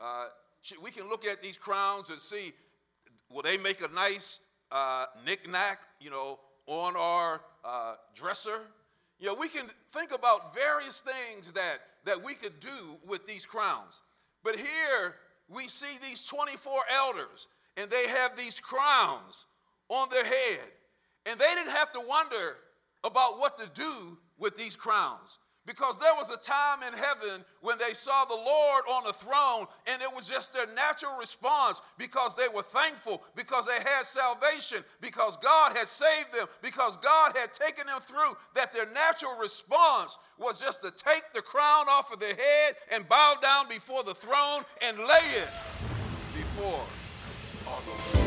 We can look at these crowns and see, will they make a nice knick-knack, on our dresser? We can think about various things that we could do with these crowns. But here we see these 24 elders, and they have these crowns on their head. And they didn't have to wonder about what to do with these crowns, because there was a time in heaven when they saw the Lord on the throne, and it was just their natural response, because they were thankful, because they had salvation, because God had saved them, because God had taken them through, that their natural response was just to take the crown off of their head and bow down before the throne and lay it before our Lord.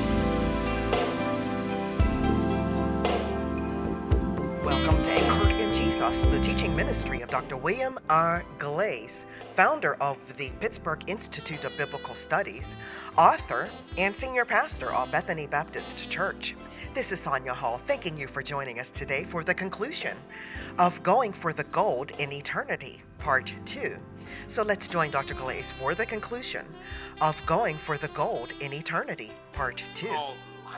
Welcome to Anchored in Jesus, the teaching ministry of Dr. William R. Glaze, founder of the Pittsburgh Institute of Biblical Studies, author, and senior pastor of Bethany Baptist Church. This is Sonia Hall, thanking you for joining us today for the conclusion of Going for the Gold in Eternity, Part 2. So let's join Dr. Glaze for the conclusion of Going for the Gold in Eternity, Part 2. All life.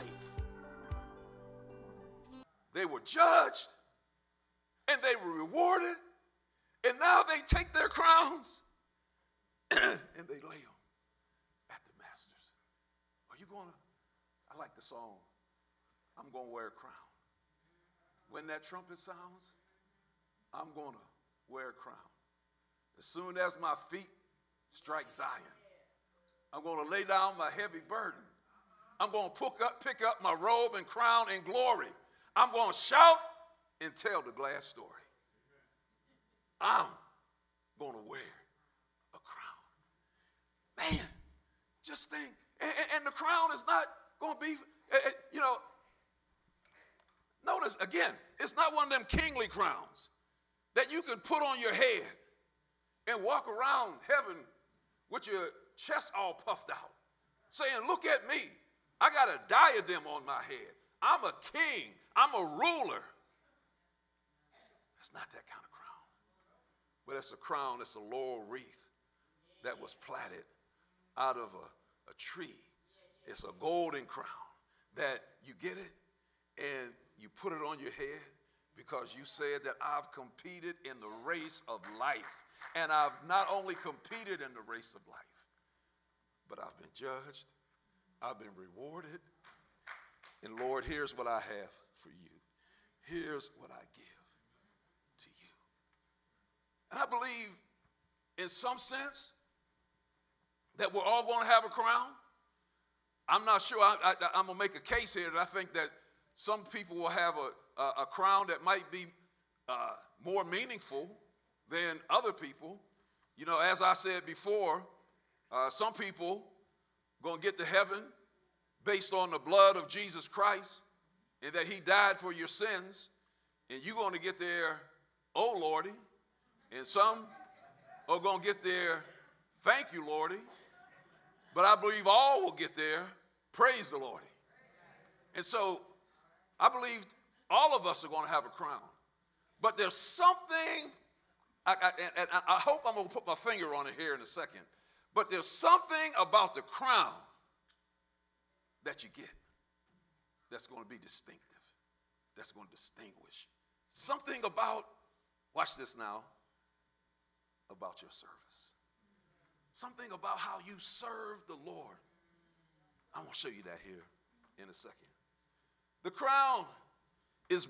They were judged, and they were rewarded, and now they take their crowns and they lay them at the master's. Are you going to? I like the song, I'm going to wear a crown. When that trumpet sounds, I'm going to wear a crown. As soon as my feet strike Zion, I'm going to lay down my heavy burden. I'm going to pick up my robe and crown in glory. I'm going to shout and tell the glad story. I'm going to wear a crown. Man, just think. And the crown is not going to be, notice again, it's not one of them kingly crowns that you can put on your head and walk around heaven with your chest all puffed out, saying, look at me. I got a diadem on my head. I'm a king. I'm a ruler. It's not that kind of crown. But it's a crown, it's a laurel wreath that was platted out of a tree. It's a golden crown that you get it and you put it on your head because you said that I've competed in the race of life. And I've not only competed in the race of life, but I've been judged, I've been rewarded. And Lord, here's what I have for you. Here's what I give to you. And I believe in some sense that we're all going to have a crown. I'm not sure. I'm going to make a case here that I think that some people will have a crown that might be more meaningful than other people. As I said before, some people going to get to heaven based on the blood of Jesus Christ and that he died for your sins, and you're going to get there, oh Lordy, and some are going to get there, thank you Lordy, but I believe all will get there, praise the Lordy. And so I believe all of us are going to have a crown, but there's something, and I hope I'm going to put my finger on it here in a second, but there's something about the crown that you get that's going to be distinctive, that's going to distinguish. Something about, watch this now, about your service. Something about how you serve the Lord. I'm going to show you that here in a second. The crown is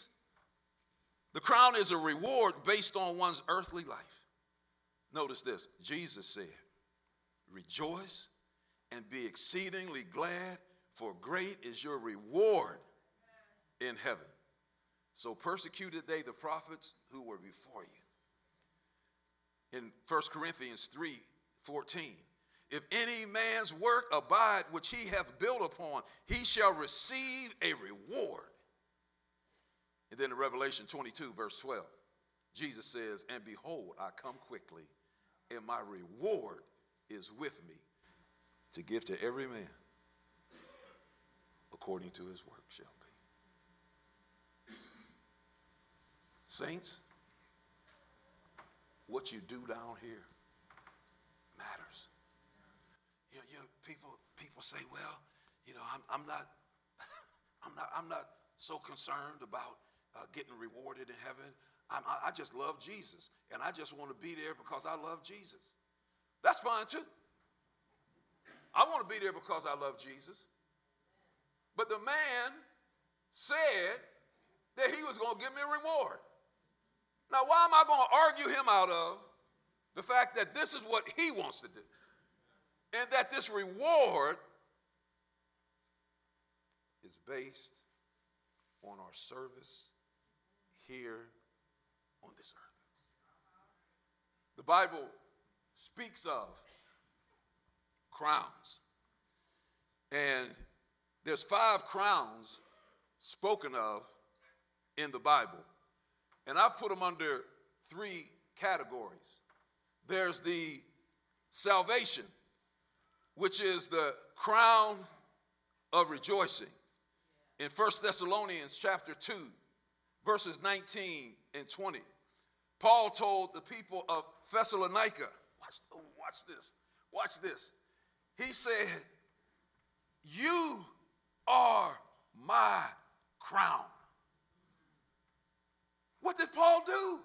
a reward based on one's earthly life. Notice this, Jesus said, rejoice and be exceedingly glad, for great is your reward in heaven. So persecuted they the prophets who were before you. In 1 Corinthians 3:14, if any man's work abide which he hath built upon, he shall receive a reward. And then in Revelation 22, verse 12, Jesus says, and behold, I come quickly, and my reward is with me to give to every man according to his work shall be. Saints, what you do down here matters. say, well, I'm not I'm not so concerned about getting rewarded in heaven. I just love Jesus, and I just want to be there because I love Jesus. That's fine too. I want to be there because I love Jesus. But the man said that he was going to give me a reward. Now, why am I going to argue him out of the fact that this is what he wants to do? And that this reward is based on our service here on this earth. The Bible speaks of crowns. And there's 5 crowns spoken of in the Bible. And I've put them under 3 categories. There's the salvation, which is the crown of rejoicing. In 1 Thessalonians chapter 2, verses 19 and 20, Paul told the people of Thessalonica, watch this. He said, you are my crown. What did Paul do?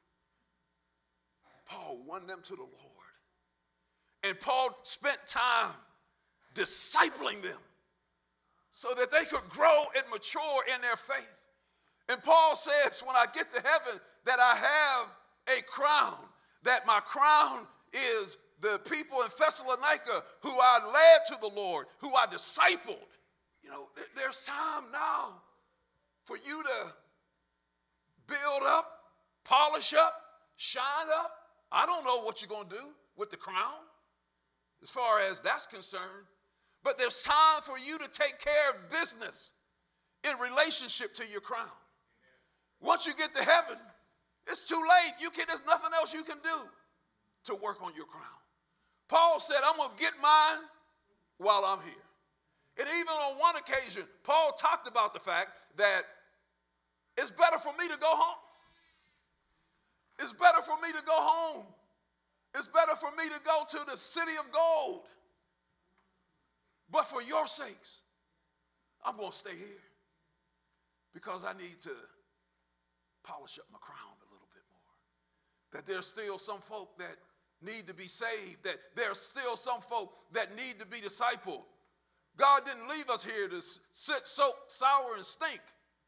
Paul won them to the Lord. And Paul spent time discipling them so that they could grow and mature in their faith. And Paul says, when I get to heaven, that I have a crown, that my crown is the people in Thessalonica who I led to the Lord, who I discipled. There's time now for you to build up, polish up, shine up. I don't know what you're going to do with the crown as far as that's concerned. But there's time for you to take care of business in relationship to your crown. Once you get to heaven, it's too late. There's nothing else you can do to work on your crown. Paul said, I'm going to get mine while I'm here. And even on one occasion, Paul talked about the fact that it's better for me to go home. It's better for me to go home. It's better for me to go to the city of gold. But for your sakes, I'm going to stay here because I need to polish up my crown a little bit more. That there's still some folk that need to be saved, that there's still some folk that need to be discipled. God didn't leave us here to sit, soak, sour, and stink.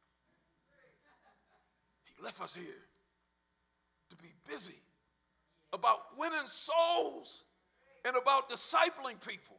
He left us here to be busy about winning souls and about discipling people.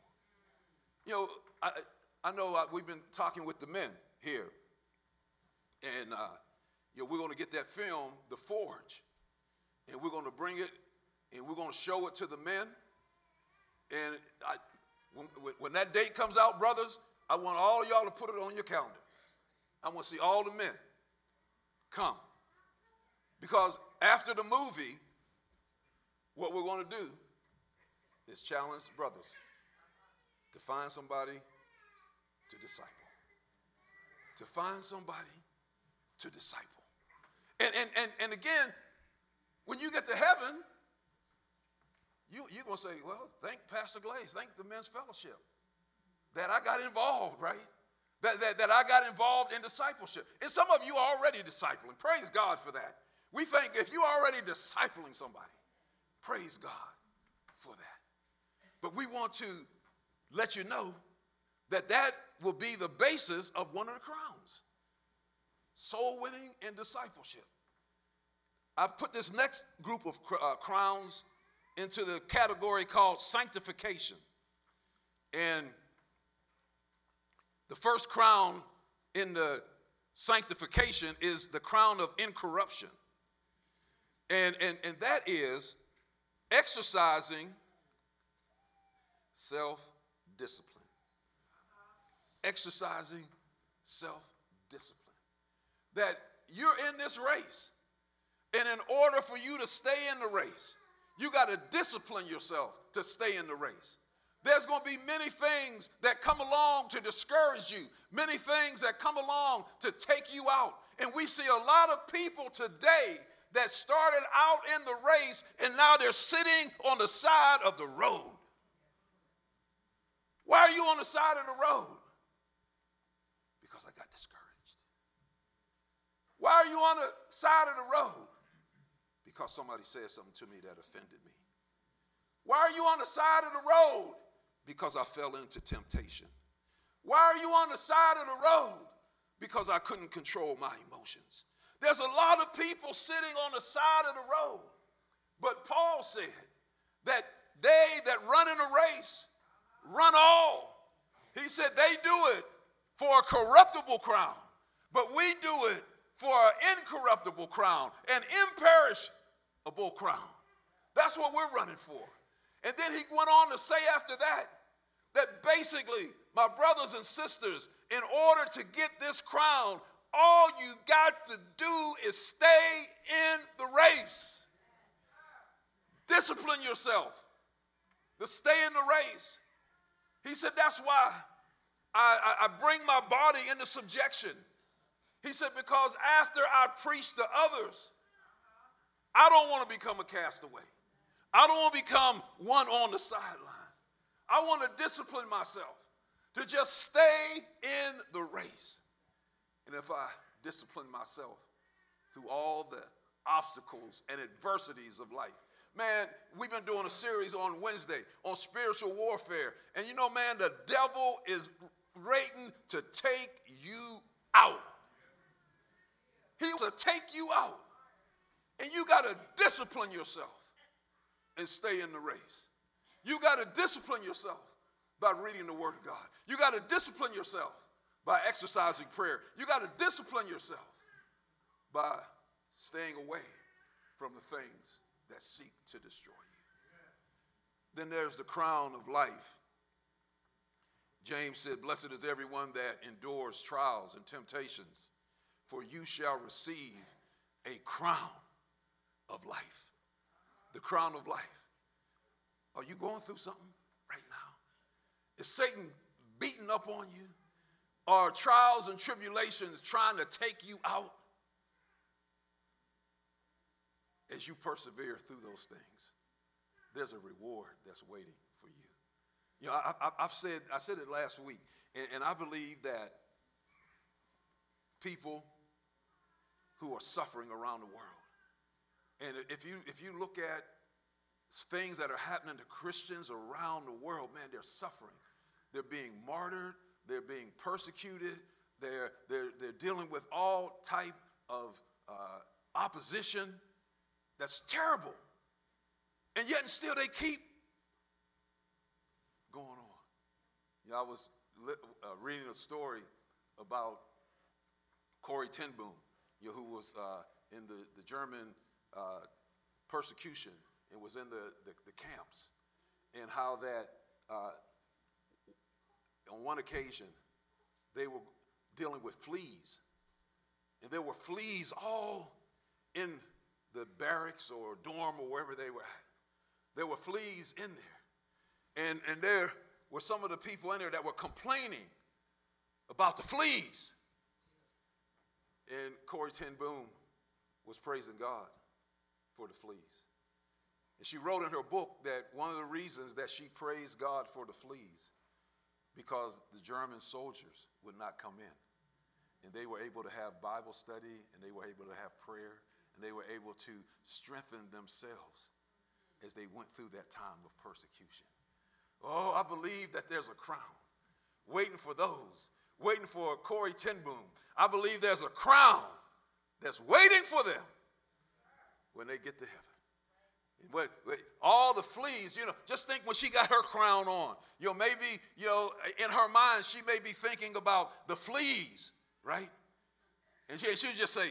I know we've been talking with the men here, and we're going to get that film, The Forge, and we're going to bring it, and we're going to show it to the men. And when that date comes out, brothers, I want all of y'all to put it on your calendar. I want to see all the men come. Because after the movie, what we're going to do is challenge brothers to find somebody to disciple. To find somebody to disciple. And again, when you get to heaven, you're going to say, well, thank Pastor Glaze, thank the men's fellowship that I got involved, right? That I got involved in discipleship. And some of you are already discipling. Praise God for that. We think if you're already discipling somebody, praise God for that. But we want to let you know that will be the basis of one of the crowns. Soul winning and discipleship. I've put this next group of crowns into the category called sanctification. And the first crown in the sanctification is the crown of incorruption. And that is exercising self-discipline. Exercising self-discipline. That you're in this race. And in order for you to stay in the race, you got to discipline yourself to stay in the race. There's going to be many things that come along to discourage you, many things that come along to take you out. And we see a lot of people today that started out in the race and now they're sitting on the side of the road. Why are you on on the side of the road? Because I got discouraged. Why are you on the side of the road? Because somebody said something to me that offended me. Why are you on the side of the road? Because I fell into temptation. Why are you on the side of the road? Because I couldn't control my emotions. There's a lot of people sitting on the side of the road. But Paul said that they that run in a race run all. He said they do it for a corruptible crown, but we do it for an incorruptible crown, an imperishable crown. That's what we're running for. And then he went on to say after that, that basically, my brothers and sisters, in order to get this crown, all you got to do is stay in the race. Discipline yourself to stay in the race. He said, that's why I bring my body into subjection. He said, because after I preach to others, I don't want to become a castaway. I don't want to become one on the sideline. I want to discipline myself to just stay in the race. And if I discipline myself through all the obstacles and adversities of life, man, we've been doing a series on Wednesday on spiritual warfare. And you know, man, the devil is waiting to take you out. He wants to take you out. And you got to discipline yourself and stay in the race. You got to discipline yourself by reading the Word of God. You got to discipline yourself by exercising prayer. You got to discipline yourself by staying away from the things that seek to destroy you. Then there's the crown of life. James said, blessed is everyone that endures trials and temptations, for you shall receive a crown of life. The crown of life. Are you going through something right now? Is Satan beating up on you? Are trials and tribulations trying to take you out? As you persevere through those things, there's a reward that's waiting for you. You know, I said it last week, and I believe that people who are suffering around the world, and if you look at things that are happening to Christians around the world, man, they're suffering. They're being martyred. They're being persecuted. They're dealing with all type of opposition. That's terrible. And yet and still they keep going on. You know, I was reading a story about Corrie ten Boom, you know, who was in the German persecution and was in the camps, and how that on one occasion they were dealing with fleas. And there were fleas all in the barracks or dorm or wherever they were at. There were fleas in there. And there were some of the people in there that were complaining about the fleas. And Corrie ten Boom was praising God for the fleas. And she wrote in her book that one of the reasons that she praised God for the fleas, because the German soldiers would not come in. And they were able to have Bible study, and they were able to have prayer, and they were able to strengthen themselves as they went through that time of persecution. Oh, I believe that there's a crown waiting for those, waiting for Corrie ten Boom. I believe there's a crown that's waiting for them when they get to heaven. But all the fleas, you know, just think when she got her crown on, you know, maybe, you know, in her mind, she may be thinking about the fleas, right? And she would just say,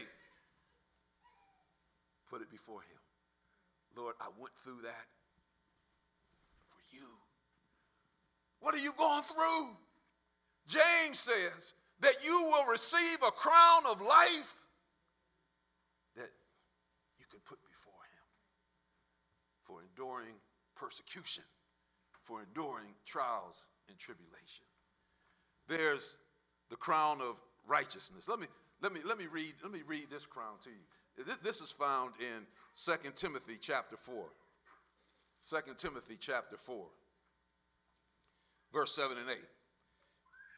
put it before him. Lord, I went through that for you. What are you going through? James says that you will receive a crown of life that you can put before him for enduring persecution, for enduring trials and tribulation. There's the crown of righteousness. Let me read this crown to you. This is found in 2 Timothy chapter 4. 2 Timothy chapter 4, verse 7 and 8.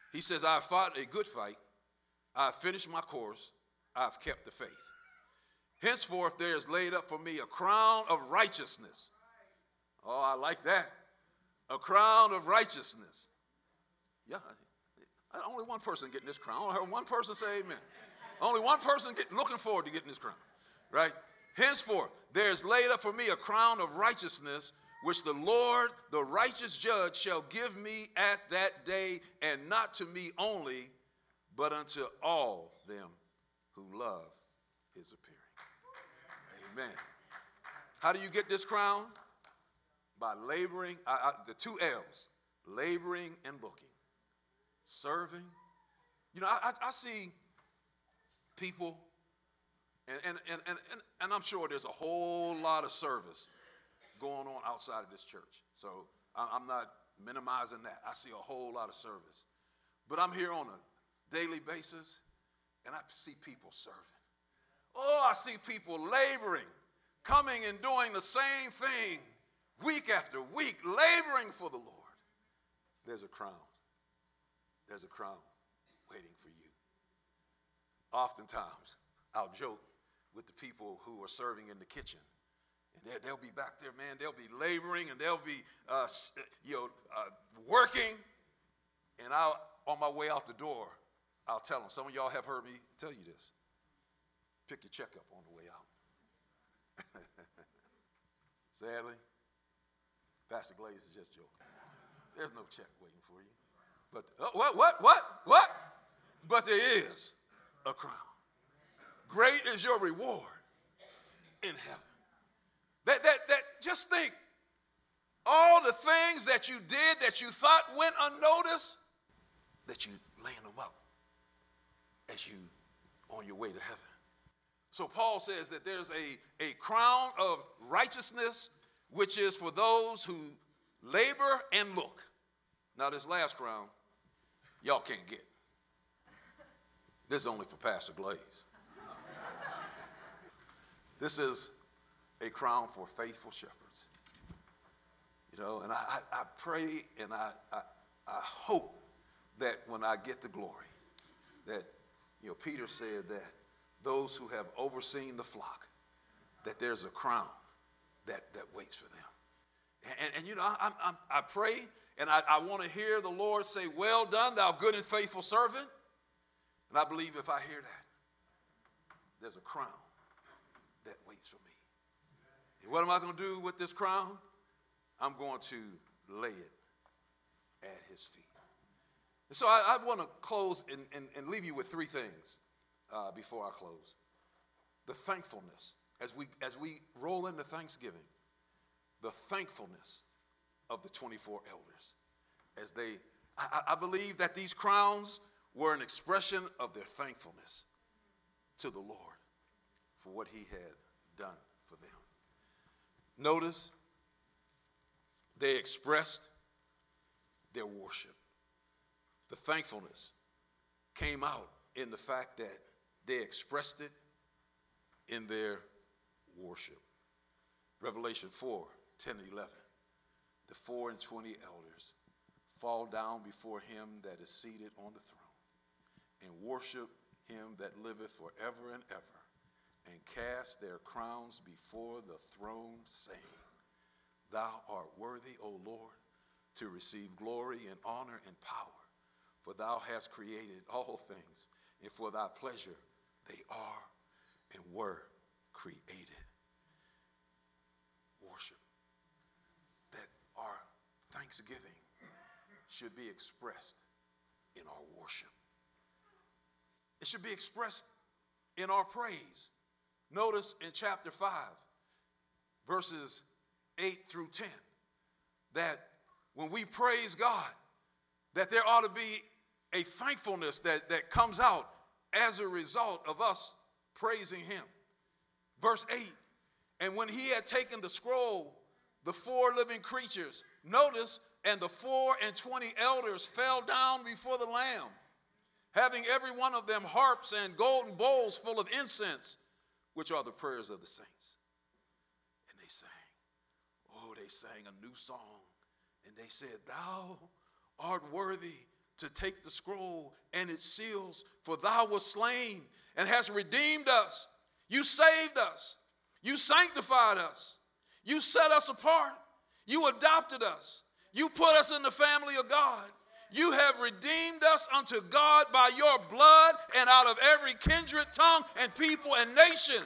He says, I have fought a good fight. I have finished my course. I have kept the faith. Henceforth, there is laid up for me a crown of righteousness. Oh, I like that. A crown of righteousness. Yeah, only one person getting this crown. I only heard one person say amen. Only one person looking forward to getting this crown, right? Henceforth, there is laid up for me a crown of righteousness, which the Lord, the righteous judge, shall give me at that day, and not to me only, but unto all them who love his appearing. Amen. How do you get this crown? By laboring, the two L's, laboring and looking. Serving. You know, I see people, and I'm sure there's a whole lot of service going on outside of this church. So I'm not minimizing that. I see a whole lot of service. But I'm here on a daily basis, and I see people serving. Oh, I see people laboring, coming and doing the same thing week after week, laboring for the Lord. There's a crown. There's a crown waiting for you. Oftentimes, I'll joke with the people who are serving in the kitchen. And they'll be back there, man. They'll be laboring and they'll be working. And on my way out the door, I'll tell them. Some of y'all have heard me tell you this. Pick your check up on the way out. Sadly, Pastor Glaze is just joking. There's no check waiting for you. But what? But there is a crown. Great is your reward in heaven. That just think, all the things that you did that you thought went unnoticed, that you laying them up as you on your way to heaven. So Paul says that there's a crown of righteousness, which is for those who labor and look. Now this last crown, y'all can't get. This is only for Pastor Glaze. This is a crown for faithful shepherds. You know, and I pray and I hope that when I get to glory, that, you know, Peter said that those who have overseen the flock, that there's a crown that waits for them. And you know, I pray and I want to hear the Lord say, well done, thou good and faithful servant. And I believe if I hear that, there's a crown that waits for me. And what am I going to do with this crown? I'm going to lay it at his feet. And so I want to close and leave you with three things before I close. The thankfulness, as we roll into Thanksgiving, the thankfulness of the 24 elders. As I believe that these crowns were an expression of their thankfulness to the Lord for what he had done for them. Notice, they expressed their worship. The thankfulness came out in the fact that they expressed it in their worship. Revelation 4, 10 and 11. The 24 elders fall down before him that is seated on the throne and worship him that liveth forever and ever, and cast their crowns before the throne, saying, Thou art worthy, O Lord, to receive glory and honor and power, for thou hast created all things, and for thy pleasure they are and were created. Worship. That our thanksgiving should be expressed in our worship. It should be expressed in our praise. Notice in chapter 5, verses 8 through 10, that when we praise God, that there ought to be a thankfulness that comes out as a result of us praising him. Verse 8, and when he had taken the scroll, the 4 living creatures, notice, and the 24 elders fell down before the Lamb, having every one of them harps and golden bowls full of incense, which are the prayers of the saints. And they sang a new song. And they said, Thou art worthy to take the scroll and its seals, for thou wast slain and hast redeemed us. You saved us. You sanctified us. You set us apart. You adopted us. You put us in the family of God. You have redeemed us unto God by your blood and out of every kindred, tongue, and people and nation.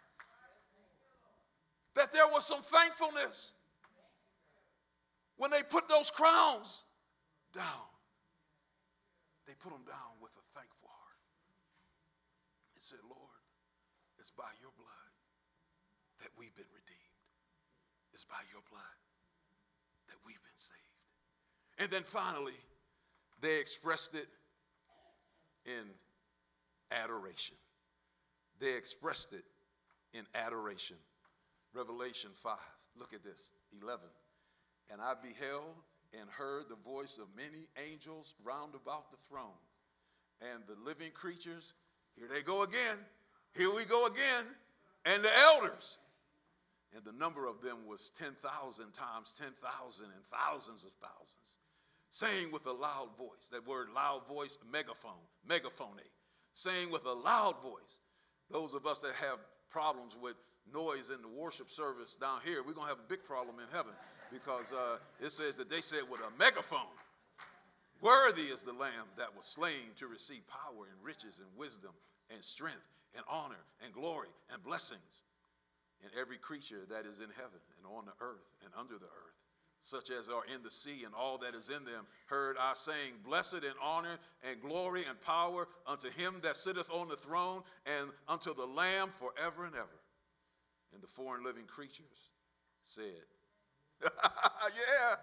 That there was some thankfulness when they put those crowns down. They put them down with a thankful heart. They said, Lord, it's by your blood that we've been redeemed. It's by your blood that we've been saved. And then finally, they expressed it in adoration. They expressed it in adoration. Revelation 5, look at this, 11. And I beheld and heard the voice of many angels round about the throne, and the living creatures, here they go again, here we go again, and the elders. And the number of them was 10,000 times 10,000 and thousands of thousands, saying with a loud voice, that word loud voice, megaphone, saying with a loud voice. Those of us that have problems with noise in the worship service down here, we're going to have a big problem in heaven, because it says that they said with a megaphone, worthy is the Lamb that was slain to receive power and riches and wisdom and strength and honor and glory and blessings. And every creature that is in heaven and on the earth and under the earth, such as are in the sea and all that is in them, heard I saying, blessed and honor and glory and power unto him that sitteth on the throne and unto the Lamb forever and ever. And the four living creatures said, yeah.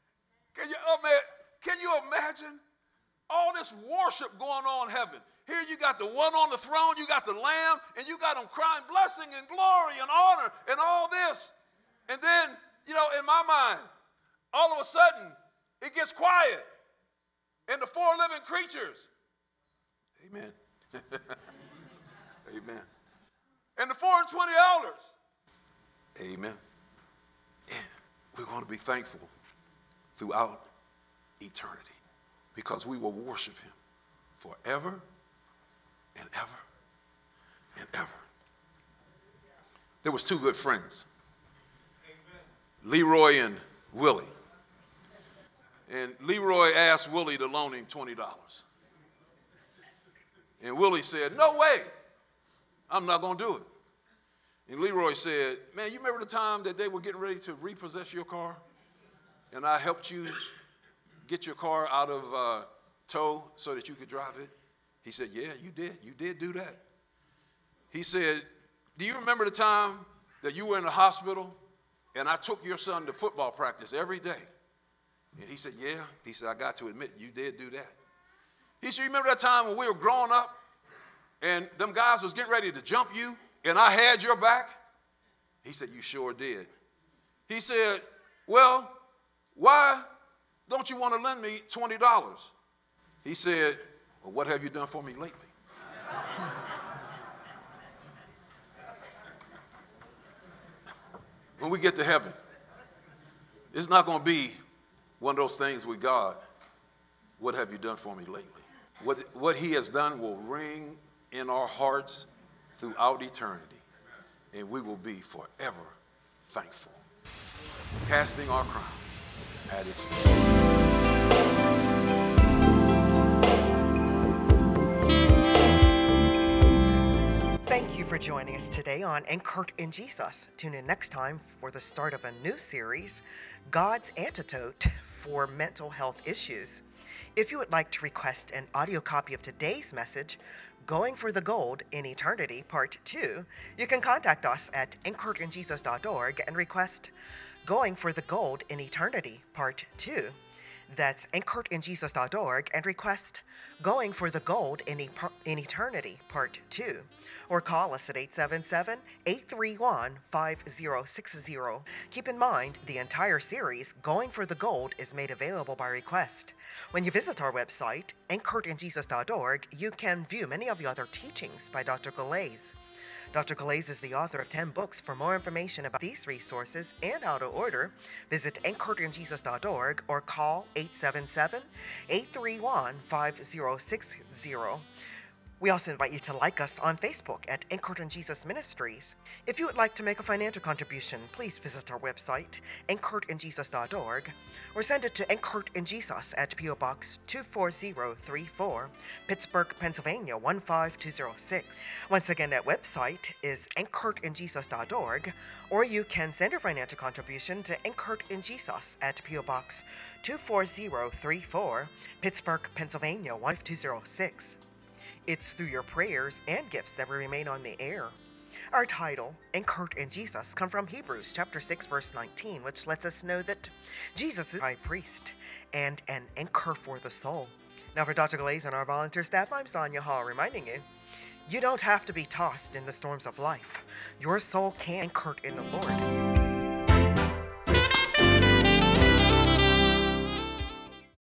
Can you imagine all this worship going on in heaven? Here you got the one on the throne, you got the Lamb, and you got them crying blessing and glory and honor and all this. And then, in my mind, all of a sudden, it gets quiet. And the four living creatures, amen. Amen. And the 420 elders, amen. And we're going to be thankful throughout eternity, because we will worship him forever and ever and ever. There was two good friends, Leroy and Willie. And Leroy asked Willie to loan him $20. And Willie said, no way, I'm not going to do it. And Leroy said, man, you remember the time that they were getting ready to repossess your car? And I helped you get your car out of tow so that you could drive it? He said, yeah, you did. You did do that. He said, do you remember the time that you were in the hospital and I took your son to football practice every day? And he said, yeah. He said, I got to admit, you did do that. He said, you remember that time when we were growing up and them guys was getting ready to jump you and I had your back? He said, you sure did. He said, well, why don't you want to lend me $20? He said, well, what have you done for me lately? When we get to heaven, it's not going to be one of those things with God. What have you done for me lately? What he has done will ring in our hearts throughout eternity, and we will be forever thankful, casting our crowns at his feet. Thank you for joining us today on Anchored in Jesus. Tune in next time for the start of a new series, God's Antidote for Mental Health Issues. If you would like to request an audio copy of today's message, Going for the Gold in Eternity, Part 2, you can contact us at anchoredinjesus.org and request Going for the Gold in Eternity, Part 2. That's anchoredinjesus.org and request Going for the Gold in Eternity, Part 2. Or call us at 877-831-5060. Keep in mind, the entire series, Going for the Gold, is made available by request. When you visit our website, anchoredinjesus.org, you can view many of the other teachings by Dr. Galais. Dr. Galais is the author of 10 books. For more information about these resources and how to order, visit anchoredinjesus.org or call 877-831-5060. We also invite you to like us on Facebook at Anchored in Jesus Ministries. If you would like to make a financial contribution, please visit our website, anchoredinjesus.org, or send it to Anchored in Jesus at P.O. Box 24034, Pittsburgh, Pennsylvania 15206. Once again, that website is anchoredinjesus.org, or you can send your financial contribution to Anchored in Jesus at P.O. Box 24034, Pittsburgh, Pennsylvania 15206. It's through your prayers and gifts that we remain on the air. Our title, Anchored in Jesus, comes from Hebrews chapter 6, verse 19, which lets us know that Jesus is high priest and an anchor for the soul. Now for Dr. Galais and our volunteer staff, I'm Sonia Hall, reminding you, you don't have to be tossed in the storms of life. Your soul can anchor in the Lord.